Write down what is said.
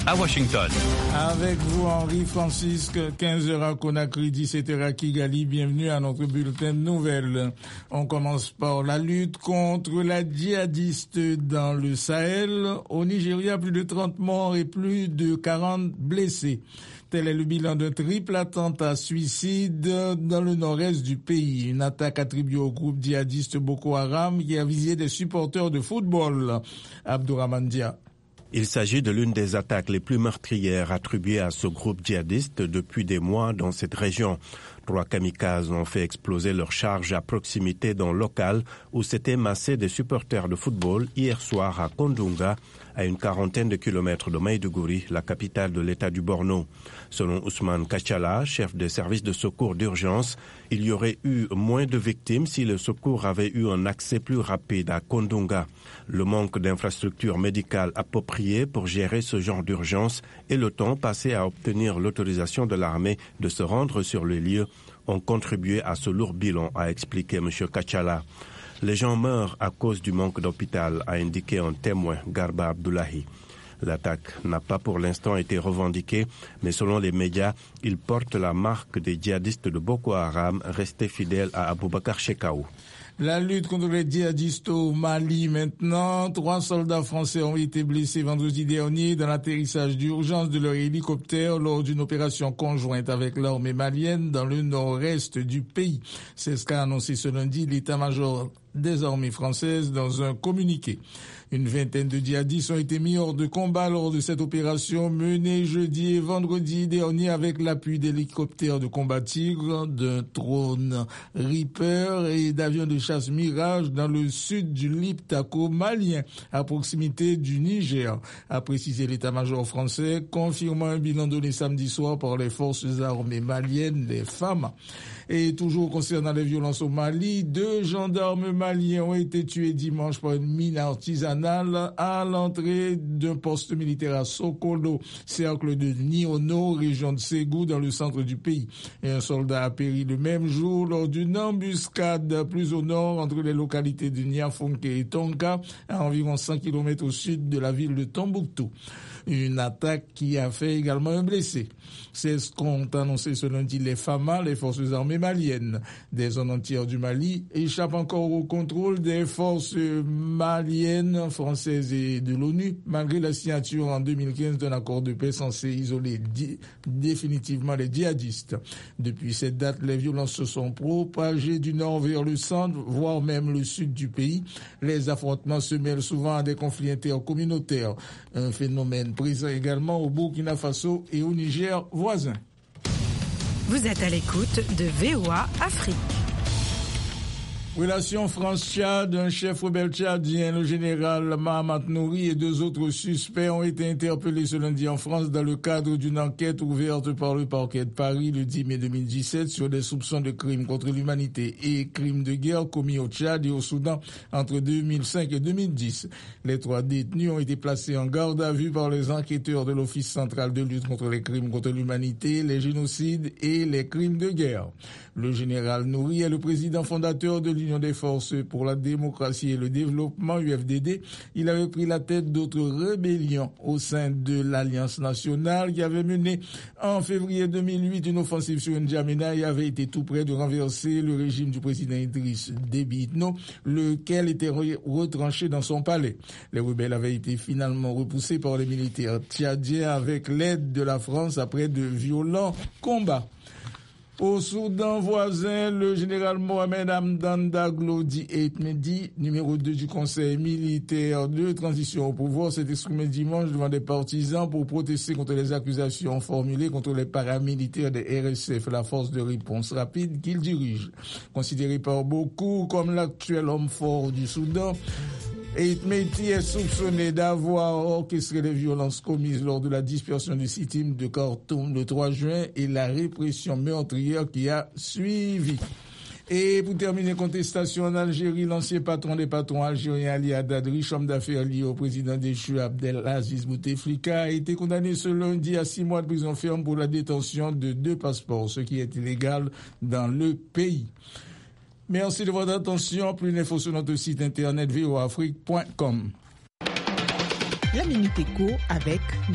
à Washington. Avec vous, Henri Francisque, 15h à Conakry, 17h à Kigali. Bienvenue à notre bulletin de nouvelles. On commence par la lutte contre la djihadiste dans le Sahel. Au Nigeria, plus de 30 morts et plus de 40 blessés. Tel est le bilan d'un triple attentat suicide dans le nord-est du pays. Une attaque attribuée au groupe djihadiste Boko Haram qui a visé des supporters de football. Abdourahmane Dia. Il s'agit de l'une des attaques les plus meurtrières attribuées à ce groupe djihadiste depuis des mois dans cette région. 3 kamikazes ont fait exploser leur charge à proximité d'un local où s'étaient massés des supporters de football hier soir à Kondunga, à une quarantaine de kilomètres de Maïdougouri, la capitale de l'État du Borno. Selon Ousmane Kachala, chef des services de secours d'urgence, il y aurait eu moins de victimes si le secours avait eu un accès plus rapide à Kondunga. Le manque d'infrastructures médicales appropriées pour gérer ce genre d'urgence et le temps passé à obtenir l'autorisation de l'armée de se rendre sur le lieu ont contribué à ce lourd bilan, a expliqué M. Kachala. Les gens meurent à cause du manque d'hôpital, a indiqué un témoin, Garba Abdullahi. L'attaque n'a pas pour l'instant été revendiquée, mais selon les médias, il porte la marque des djihadistes de Boko Haram restés fidèles à Aboubakar Shekau. La lutte contre les djihadistes au Mali maintenant. 3 soldats français ont été blessés vendredi dernier dans l'atterrissage d'urgence de leur hélicoptère lors d'une opération conjointe avec l'armée malienne dans le nord-est du pays. C'est ce qu'a annoncé ce lundi l'état-major des armées françaises dans un communiqué. Une vingtaine de djihadistes ont été mis hors de combat lors de cette opération menée jeudi et vendredi dernier avec l'appui d'hélicoptères de combat Tigre, d'un drone Reaper et d'avions de chasse Mirage dans le sud du Liptako malien, à proximité du Niger, a précisé l'état-major français, confirmant un bilan donné samedi soir par les forces armées maliennes, les FAMA. Et toujours concernant les violences au Mali, 2 gendarmes maliens ont été tués dimanche par une mine artisanale à l'entrée d'un poste militaire à Sokolo, cercle de Niono, région de Ségou, dans le centre du pays. Et un soldat a péri le même jour lors d'une embuscade plus au nord entre les localités de Niafonke et Tonka, à environ 100 km au sud de la ville de Tombouctou. Une attaque qui a fait également un blessé. C'est ce qu'ont annoncé ce lundi les FAMA, les forces armées maliennes. Des zones entières du Mali échappent encore au contrôle des forces maliennes, françaises et de l'ONU, malgré la signature en 2015 d'un accord de paix censé isoler définitivement les djihadistes. Depuis cette date, les violences se sont propagées du nord vers le centre, voire même le sud du pays. Les affrontements se mêlent souvent à des conflits intercommunautaires. Un phénomène présent également au Burkina Faso et au Niger voisin. Vous êtes à l'écoute de VOA Afrique. Relation France-Tchad, un chef rebelle tchadien, le général Mahamat Nouri, et 2 autres suspects ont été interpellés ce lundi en France dans le cadre d'une enquête ouverte par le parquet de Paris le 10 mai 2017 sur des soupçons de crimes contre l'humanité et crimes de guerre commis au Tchad et au Soudan entre 2005 et 2010. Les 3 détenus ont été placés en garde à vue par les enquêteurs de l'Office central de lutte contre les crimes contre l'humanité, les génocides et les crimes de guerre. Le général Nouri est le président fondateur de l'Union des forces pour la démocratie et le développement, UFDD. Il avait pris la tête d'autres rébellions au sein de l'Alliance nationale qui avait mené en février 2008 une offensive sur N'Djamena et avait été tout près de renverser le régime du président Idriss Déby Itno, lequel était retranché dans son palais. Les rebelles avaient été finalement repoussés par les militaires tchadiens avec l'aide de la France après de violents combats. Au Soudan voisin, le général Mohamed Hamdan Daglo dit Mehdi, numéro 2 du Conseil militaire de transition au pouvoir, s'est exprimé dimanche devant des partisans pour protester contre les accusations formulées contre les paramilitaires des RSF, la force de réponse rapide qu'il dirige. Considéré par beaucoup comme l'actuel homme fort du Soudan, Mehdi est soupçonné d'avoir orchestré les violences commises lors de la dispersion des citines de Khartoum le 3 juin et la répression meurtrière qui a suivi. Et pour terminer, contestation en Algérie, l'ancien patron des patrons algériens Ali Haddad, riche homme d'affaires lié au président déchu Abdelaziz Bouteflika, a été condamné ce lundi à 6 mois de prison ferme pour la détention de 2 passeports, ce qui est illégal dans le pays. Merci de votre attention. Plus d'infos sur notre site internet voafrique.com. La Minute Éco avec